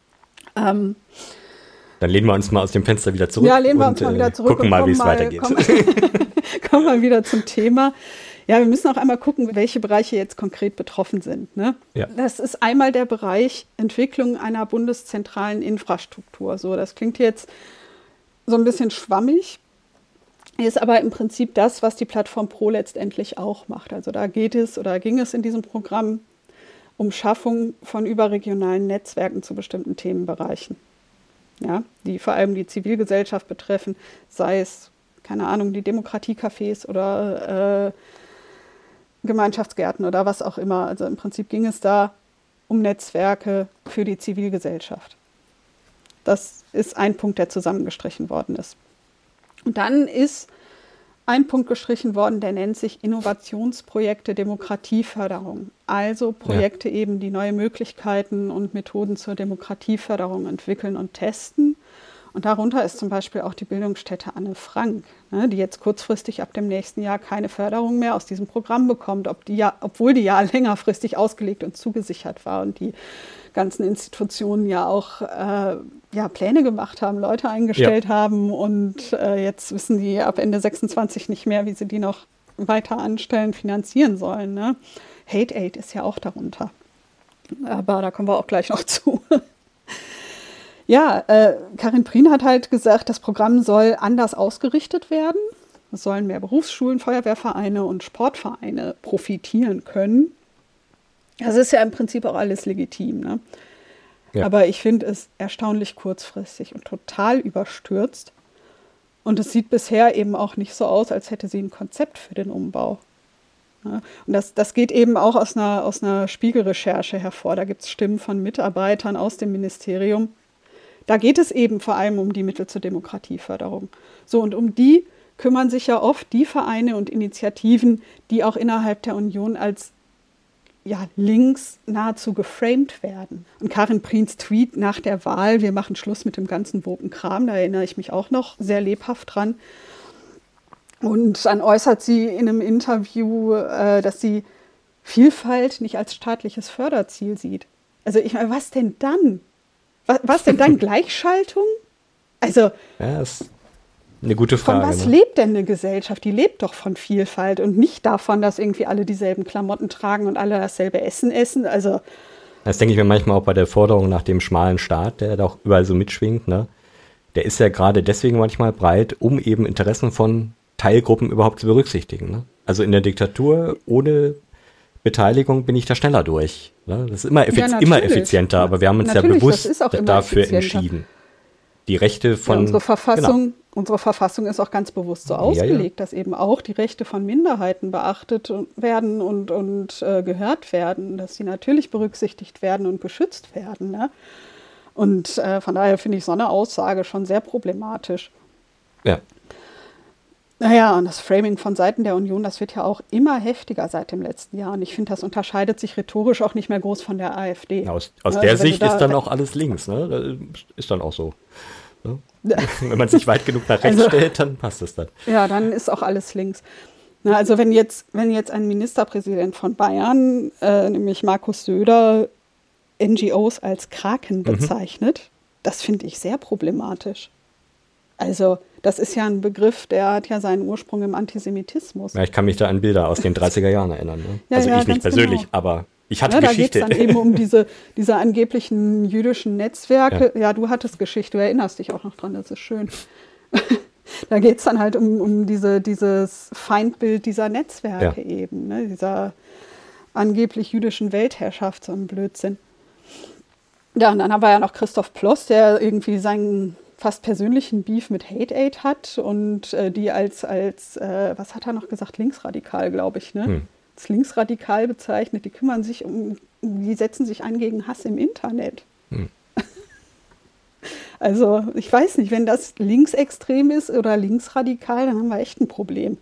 Ähm, Dann lehnen wir uns mal aus dem Fenster wieder zurück. Ja, lehnen wir und, uns mal wieder zurück. Gucken mal, wie es weitergeht. Kommen, kommen wir wieder zum Thema. Ja, wir müssen auch einmal gucken, welche Bereiche jetzt konkret betroffen sind. Ne? Ja. Das ist einmal der Bereich Entwicklung einer bundeszentralen Infrastruktur. So, das klingt jetzt so ein bisschen schwammig, ist aber im Prinzip das, was die Plattform Pro letztendlich auch macht. Also da geht es oder ging es in diesem Programm um Schaffung von überregionalen Netzwerken zu bestimmten Themenbereichen. Ja, die vor allem die Zivilgesellschaft betreffen, sei es, keine Ahnung, die Demokratiecafés oder äh, Gemeinschaftsgärten oder was auch immer. Also im Prinzip ging es da um Netzwerke für die Zivilgesellschaft. Das ist ein Punkt, der zusammengestrichen worden ist. Und dann ist ein Punkt gestrichen worden, der nennt sich Innovationsprojekte Demokratieförderung. Also Projekte ja. eben, die neue Möglichkeiten und Methoden zur Demokratieförderung entwickeln und testen. Und darunter ist zum Beispiel auch die Bildungsstätte Anne Frank, ne, die jetzt kurzfristig ab dem nächsten Jahr keine Förderung mehr aus diesem Programm bekommt, ob die ja, obwohl die ja längerfristig ausgelegt und zugesichert war und die ganzen Institutionen ja auch äh, ja, Pläne gemacht haben, Leute eingestellt ja. haben und äh, jetzt wissen die ab Ende sechsundzwanzig nicht mehr, wie sie die noch weiter anstellen, finanzieren sollen. Ne? Hate Aid ist ja auch darunter. Aber da kommen wir auch gleich noch zu. Ja, äh, Karin Prien hat halt gesagt, das Programm soll anders ausgerichtet werden. Es sollen mehr Berufsschulen, Feuerwehrvereine und Sportvereine profitieren können. Das ist ja im Prinzip auch alles legitim, ne? Ja. Aber ich finde es erstaunlich kurzfristig und total überstürzt. Und es sieht bisher eben auch nicht so aus, als hätte sie ein Konzept für den Umbau. Ja? Und das, das geht eben auch aus einer, aus einer Spiegelrecherche hervor. Da gibt es Stimmen von Mitarbeitern aus dem Ministerium. Da geht es eben vor allem um die Mittel zur Demokratieförderung. So, und um die kümmern sich ja oft die Vereine und Initiativen, die auch innerhalb der Union als ja, links nahezu geframed werden. Und Karin Priens Tweet nach der Wahl, wir machen Schluss mit dem ganzen woken Kram, da erinnere ich mich auch noch sehr lebhaft dran. Und dann äußert sie in einem Interview, äh, dass sie Vielfalt nicht als staatliches Förderziel sieht. Also ich meine, was denn dann? Was, was denn dann Gleichschaltung? Also ja, ist eine gute Frage. Von was ne? lebt denn eine Gesellschaft? Die lebt doch von Vielfalt und nicht davon, dass irgendwie alle dieselben Klamotten tragen und alle dasselbe Essen essen. Also das denke ich mir manchmal auch bei der Forderung nach dem schmalen Staat, der da auch überall so mitschwingt. Ne? Der ist ja gerade deswegen manchmal breit, um eben Interessen von Teilgruppen überhaupt zu berücksichtigen. Ne? Also in der Diktatur ohne Beteiligung bin ich da schneller durch. Ne? Das ist immer, effiz- ja, immer effizienter, aber wir haben uns natürlich, ja bewusst dafür entschieden. Die Rechte von... Ja, unsere Verfassung, genau. unsere Verfassung ist auch ganz bewusst so ausgelegt, ja, ja. dass eben auch die Rechte von Minderheiten beachtet werden und, und äh, gehört werden, dass sie natürlich berücksichtigt werden und geschützt werden. Ne? Und äh, von daher finde ich so eine Aussage schon sehr problematisch. Ja. Naja, und das Framing von Seiten der Union, das wird ja auch immer heftiger seit dem letzten Jahr. Und ich finde, das unterscheidet sich rhetorisch auch nicht mehr groß von der AfD. Aus, aus also der Sicht da ist dann auch alles links, ne? Ist dann auch so. Ne? Wenn man sich weit genug nach rechts also, stellt, dann passt es dann. Ja, dann ist auch alles links. Na, also wenn jetzt, wenn jetzt ein Ministerpräsident von Bayern, äh, nämlich Markus Söder, N G Os als Kraken bezeichnet, mhm. das finde ich sehr problematisch. Also das ist ja ein Begriff, der hat ja seinen Ursprung im Antisemitismus. Ja, ich kann mich da an Bilder aus den dreißiger Jahren erinnern. Ne? Ja, also ja, ich nicht persönlich, genau. aber ich hatte ja, Geschichte. Da geht es dann eben um diese, diese angeblichen jüdischen Netzwerke. Ja. ja, du hattest Geschichte, du erinnerst dich auch noch dran, das ist schön. Da geht es dann halt um, um diese, dieses Feindbild dieser Netzwerke ja. eben, ne? Dieser angeblich jüdischen Weltherrschaft, so ein Blödsinn. Ja, und dann haben wir ja noch Christoph Ploss, der irgendwie seinen fast persönlichen Beef mit Hate Aid hat und äh, die als, als äh, was hat er noch gesagt, linksradikal, glaube ich, ne? Hm. Als linksradikal bezeichnet, die kümmern sich um, die setzen sich ein gegen Hass im Internet. Hm. Also ich weiß nicht, wenn das linksextrem ist oder linksradikal, dann haben wir echt ein Problem.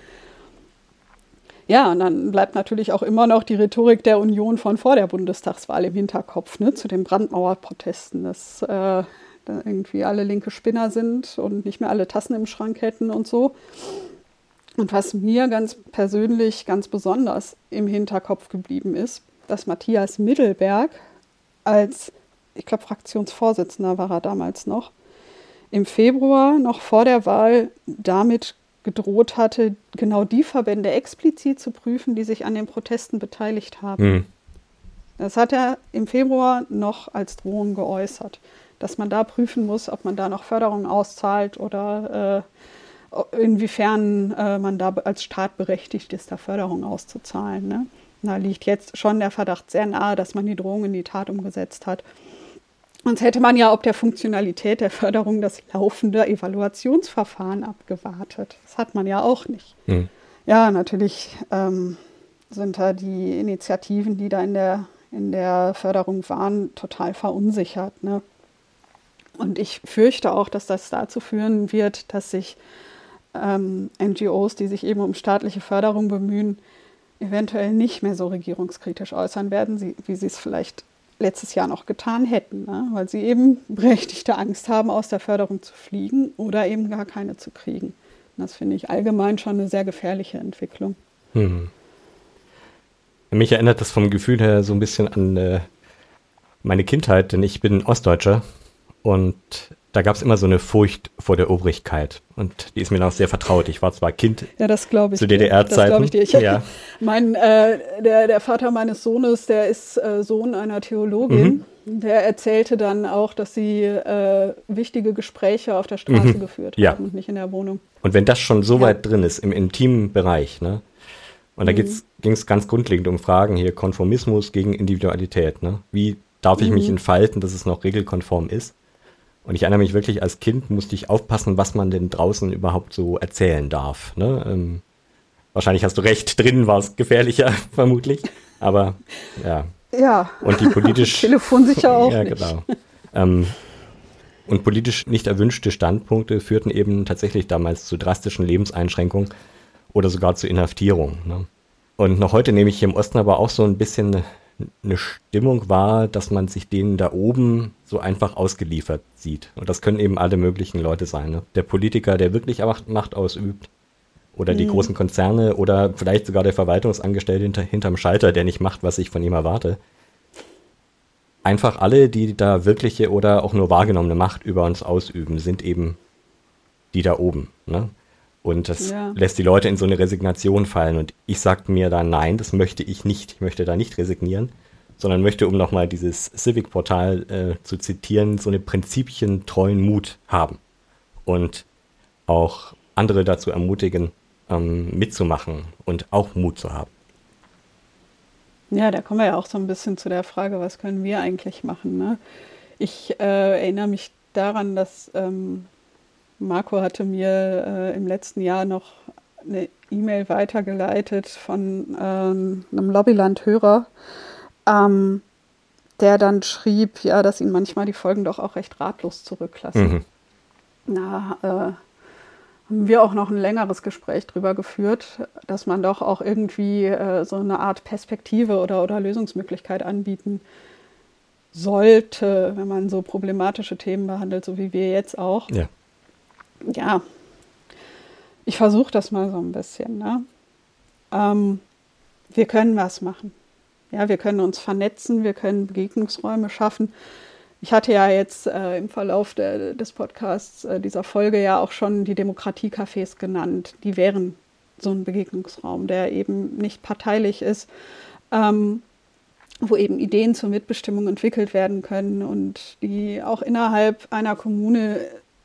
Ja, und dann bleibt natürlich auch immer noch die Rhetorik der Union von vor der Bundestagswahl im Hinterkopf, ne, zu den Brandmauerprotesten, dass äh, da irgendwie alle linke Spinner sind und nicht mehr alle Tassen im Schrank hätten und so. Und was mir ganz persönlich ganz besonders im Hinterkopf geblieben ist, dass Matthias Middelberg als, ich glaube, Fraktionsvorsitzender war er damals noch, im Februar noch vor der Wahl damit gedroht hatte, genau die Verbände explizit zu prüfen, die sich an den Protesten beteiligt haben. Mhm. Das hat er im Februar noch als Drohung geäußert, dass man da prüfen muss, ob man da noch Förderung auszahlt oder äh, inwiefern äh, man da als Staat berechtigt ist, da Förderung auszuzahlen. Ne? Da liegt jetzt schon der Verdacht sehr nahe, dass man die Drohung in die Tat umgesetzt hat. Sonst hätte man ja ob der Funktionalität der Förderung das laufende Evaluationsverfahren abgewartet. Das hat man ja auch nicht. Mhm. Ja, natürlich ähm, sind da die Initiativen, die da in der, in der Förderung waren, total verunsichert. Ne? Und ich fürchte auch, dass das dazu führen wird, dass sich ähm, N G Os, die sich eben um staatliche Förderung bemühen, eventuell nicht mehr so regierungskritisch äußern werden, sie, wie sie es vielleicht letztes Jahr noch getan hätten, ne? Weil sie eben berechtigte Angst haben, aus der Förderung zu fliegen oder eben gar keine zu kriegen. Und das finde ich allgemein schon eine sehr gefährliche Entwicklung. Hm. Mich erinnert das vom Gefühl her so ein bisschen an äh, meine Kindheit, denn ich bin Ostdeutscher und da gab es immer so eine Furcht vor der Obrigkeit und die ist mir noch sehr vertraut. Ich war zwar Kind ja, das ich zu D D R-Zeiten. Das glaube ich dir. Ich, ja. mein, äh, der, der Vater meines Sohnes, der ist äh, Sohn einer Theologin. Mhm. Der erzählte dann auch, dass sie äh, wichtige Gespräche auf der Straße mhm. geführt ja. haben und nicht in der Wohnung. Und wenn das schon so ja. weit drin ist, im intimen Bereich, ne? Und da mhm. ging es ganz grundlegend um Fragen hier, Konformismus gegen Individualität. Ne? Wie darf ich mhm. mich entfalten, dass es noch regelkonform ist? Und ich erinnere mich wirklich, als Kind musste ich aufpassen, was man denn draußen überhaupt so erzählen darf. Ne? Ähm, wahrscheinlich hast du recht, drinnen war es gefährlicher, vermutlich. Aber ja. Ja, und die politisch Telefon sicher auch ja, nicht. Genau. Ähm, und politisch nicht erwünschte Standpunkte führten eben tatsächlich damals zu drastischen Lebenseinschränkungen oder sogar zu Inhaftierung. Ne? Und noch heute nehme ich hier im Osten aber auch so ein bisschen eine, eine Stimmung wahr, dass man sich denen da oben so einfach ausgeliefert sieht. Und das können eben alle möglichen Leute sein. Ne? Der Politiker, der wirklich Macht ausübt, oder die mhm. großen Konzerne oder vielleicht sogar der Verwaltungsangestellte hinter, hinterm Schalter, der nicht macht, was ich von ihm erwarte. Einfach alle, die da wirkliche oder auch nur wahrgenommene Macht über uns ausüben, sind eben die da oben. Ne? Und das ja. lässt die Leute in so eine Resignation fallen. Und ich sage mir dann, nein, das möchte ich nicht. Ich möchte da nicht resignieren, sondern möchte, um nochmal dieses Civic-Portal äh, zu zitieren, so eine prinzipientreuen Mut haben. Und auch andere dazu ermutigen, ähm, mitzumachen und auch Mut zu haben. Ja, da kommen wir ja auch so ein bisschen zu der Frage, was können wir eigentlich machen? Ne? Ich äh, erinnere mich daran, dass ähm, Marco hatte mir äh, im letzten Jahr noch eine E-Mail weitergeleitet von ähm, einem Lobbyland-Hörer, ähm, der dann schrieb, ja, dass ihn manchmal die Folgen doch auch recht ratlos zurücklassen. Mhm. Na, äh, haben wir auch noch ein längeres Gespräch drüber geführt, dass man doch auch irgendwie äh, so eine Art Perspektive oder, oder Lösungsmöglichkeit anbieten sollte, wenn man so problematische Themen behandelt, so wie wir jetzt auch. Ja. Ja, ich versuche das mal so ein bisschen. Ne? Ähm, wir können was machen. Ja, wir können uns vernetzen, wir können Begegnungsräume schaffen. Ich hatte ja jetzt äh, im Verlauf der, des Podcasts äh, dieser Folge ja auch schon die Demokratiecafés genannt. Die wären so ein Begegnungsraum, der eben nicht parteilich ist, ähm, wo eben Ideen zur Mitbestimmung entwickelt werden können und die auch innerhalb einer Kommune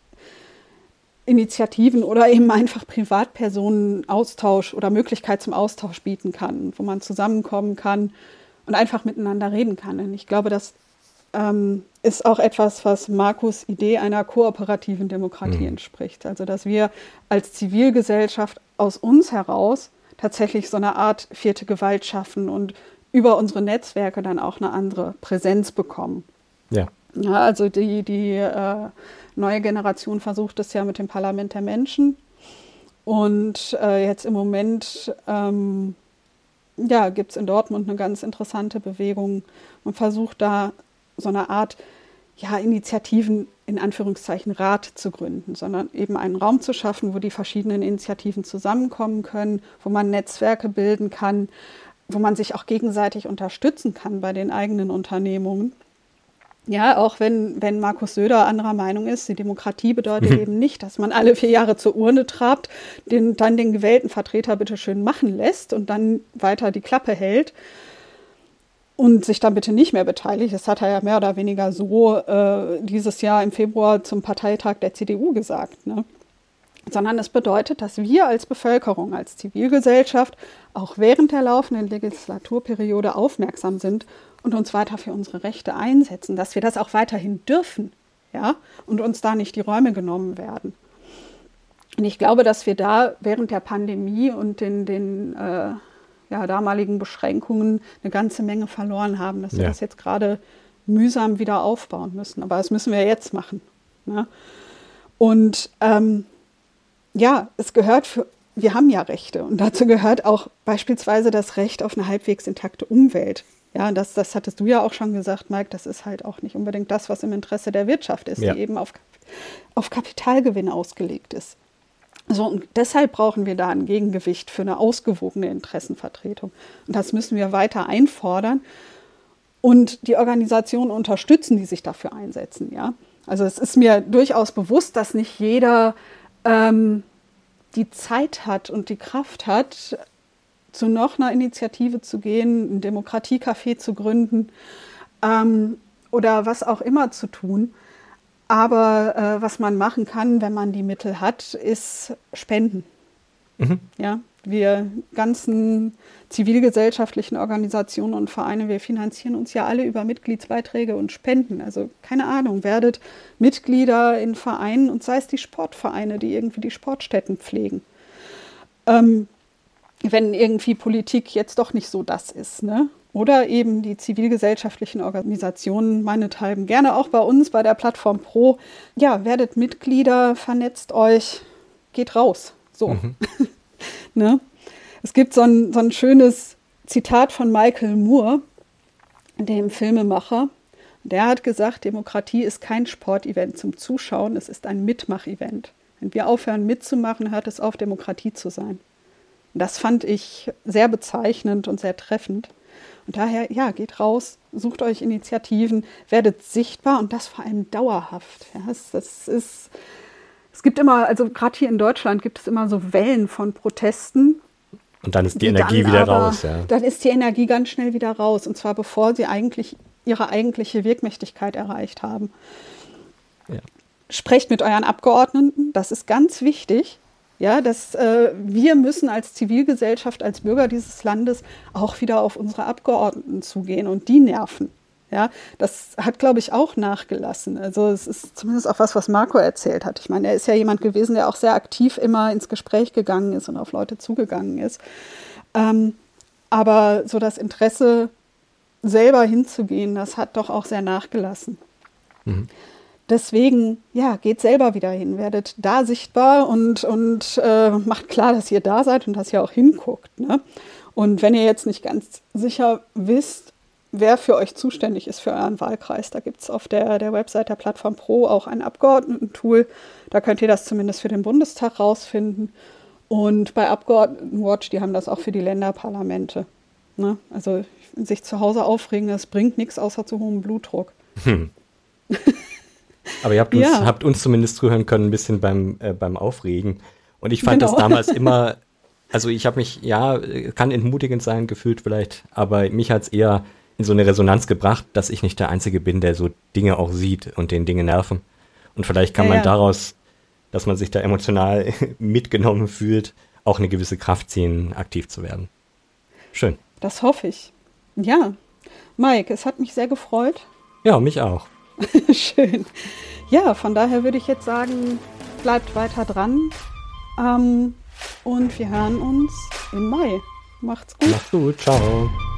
Initiativen oder eben einfach Privatpersonen Austausch oder Möglichkeit zum Austausch bieten kann, wo man zusammenkommen kann und einfach miteinander reden kann. Und ich glaube, das ähm, ist auch etwas, was Markus' Idee einer kooperativen Demokratie mhm. entspricht. Also, dass wir als Zivilgesellschaft aus uns heraus tatsächlich so eine Art vierte Gewalt schaffen und über unsere Netzwerke dann auch eine andere Präsenz bekommen. Ja. Ja, also die, die äh, neue Generation versucht es ja mit dem Parlament der Menschen. Und äh, jetzt im Moment ähm, ja, gibt es in Dortmund eine ganz interessante Bewegung. Man versucht da so eine Art ja, Initiativen, in Anführungszeichen, Rat zu gründen, sondern eben einen Raum zu schaffen, wo die verschiedenen Initiativen zusammenkommen können, wo man Netzwerke bilden kann, wo man sich auch gegenseitig unterstützen kann bei den eigenen Unternehmungen. Ja, auch wenn, wenn Markus Söder anderer Meinung ist, die Demokratie bedeutet mhm. eben nicht, dass man alle vier Jahre zur Urne trabt, den, dann den gewählten Vertreter bitte schön machen lässt und dann weiter die Klappe hält und sich dann bitte nicht mehr beteiligt. Das hat er ja mehr oder weniger so äh, dieses Jahr im Februar zum Parteitag der C D U gesagt, ne? Sondern es bedeutet, dass wir als Bevölkerung, als Zivilgesellschaft auch während der laufenden Legislaturperiode aufmerksam sind und uns weiter für unsere Rechte einsetzen, dass wir das auch weiterhin dürfen, ja, und uns da nicht die Räume genommen werden. Und ich glaube, dass wir da während der Pandemie und den, den äh, ja, damaligen Beschränkungen eine ganze Menge verloren haben, dass wir Ja. das jetzt gerade mühsam wieder aufbauen müssen. Aber das müssen wir jetzt machen. Ne? Und ähm, ja, es gehört für, wir haben ja Rechte und dazu gehört auch beispielsweise das Recht auf eine halbwegs intakte Umwelt. Ja, das, das hattest du ja auch schon gesagt, Mike, das ist halt auch nicht unbedingt das, was im Interesse der Wirtschaft ist, Ja. die eben auf, auf Kapitalgewinn ausgelegt ist. So, und deshalb brauchen wir da ein Gegengewicht für eine ausgewogene Interessenvertretung. Und das müssen wir weiter einfordern und die Organisationen unterstützen, die sich dafür einsetzen. Ja? Also es ist mir durchaus bewusst, dass nicht jeder ähm, die Zeit hat und die Kraft hat, zu noch einer Initiative zu gehen, ein Demokratiecafé zu gründen ähm, oder was auch immer zu tun. Aber äh, was man machen kann, wenn man die Mittel hat, ist spenden. Mhm. Ja, wir ganzen zivilgesellschaftlichen Organisationen und Vereine, wir finanzieren uns ja alle über Mitgliedsbeiträge und Spenden. Also keine Ahnung, werdet Mitglieder in Vereinen und sei es die Sportvereine, die irgendwie die Sportstätten pflegen. Ähm, wenn irgendwie Politik jetzt doch nicht so das ist, ne? Oder eben die zivilgesellschaftlichen Organisationen, meinethalben gerne auch bei uns, bei der Plattform Pro. Ja, werdet Mitglieder, vernetzt euch, geht raus. So. Mhm. Ne? Es gibt so ein, so ein schönes Zitat von Michael Moore, dem Filmemacher. Der hat gesagt, Demokratie ist kein Sportevent zum Zuschauen, es ist ein Mitmach-Event. Wenn wir aufhören mitzumachen, hört es auf, Demokratie zu sein. Und das fand ich sehr bezeichnend und sehr treffend. Und daher, ja, geht raus, sucht euch Initiativen, werdet sichtbar und das vor allem dauerhaft. Ja, es, das ist, es gibt immer, also gerade hier in Deutschland gibt es immer so Wellen von Protesten. Und dann ist die, die Energie dann wieder aber, raus. Ja. Dann ist die Energie ganz schnell wieder raus. Und zwar bevor sie eigentlich ihre eigentliche Wirkmächtigkeit erreicht haben. Ja. Sprecht mit euren Abgeordneten, das ist ganz wichtig. Ja, dass äh, wir müssen als Zivilgesellschaft, als Bürger dieses Landes auch wieder auf unsere Abgeordneten zugehen und die nerven. Ja, das hat, glaube ich, auch nachgelassen. Also es ist zumindest auch was, was Marco erzählt hat. Ich meine, er ist ja jemand gewesen, der auch sehr aktiv immer ins Gespräch gegangen ist und auf Leute zugegangen ist. Ähm, aber so das Interesse, selber hinzugehen, das hat doch auch sehr nachgelassen. Mhm. Deswegen, ja, geht selber wieder hin, werdet da sichtbar und, und äh, macht klar, dass ihr da seid und dass ihr auch hinguckt. Ne? Und wenn ihr jetzt nicht ganz sicher wisst, wer für euch zuständig ist für euren Wahlkreis, da gibt es auf der, der Website der Plattform Pro auch ein Abgeordnetentool. Da könnt ihr das zumindest für den Bundestag rausfinden. Und bei Abgeordnetenwatch, die haben das auch für die Länderparlamente. Ne? Also sich zu Hause aufregen, das bringt nichts außer zu hohem Blutdruck. Hm. Aber ihr habt uns, Ja. habt uns zumindest zuhören können, ein bisschen beim, äh, beim Aufregen. Und ich fand Genau. das damals immer, also ich habe mich, ja, kann entmutigend sein, gefühlt vielleicht, aber mich hat es eher in so eine Resonanz gebracht, dass ich nicht der Einzige bin, der so Dinge auch sieht und den Dinge nerven. Und vielleicht kann Ja, man ja. daraus, dass man sich da emotional mitgenommen fühlt, auch eine gewisse Kraft ziehen, aktiv zu werden. Schön. Das hoffe ich. Ja, Mike, es hat mich sehr gefreut. Ja, mich auch. Schön. Ja, von daher würde ich jetzt sagen, bleibt weiter dran. Ähm, und wir hören uns im Mai. Macht's gut. Mach's gut, ciao.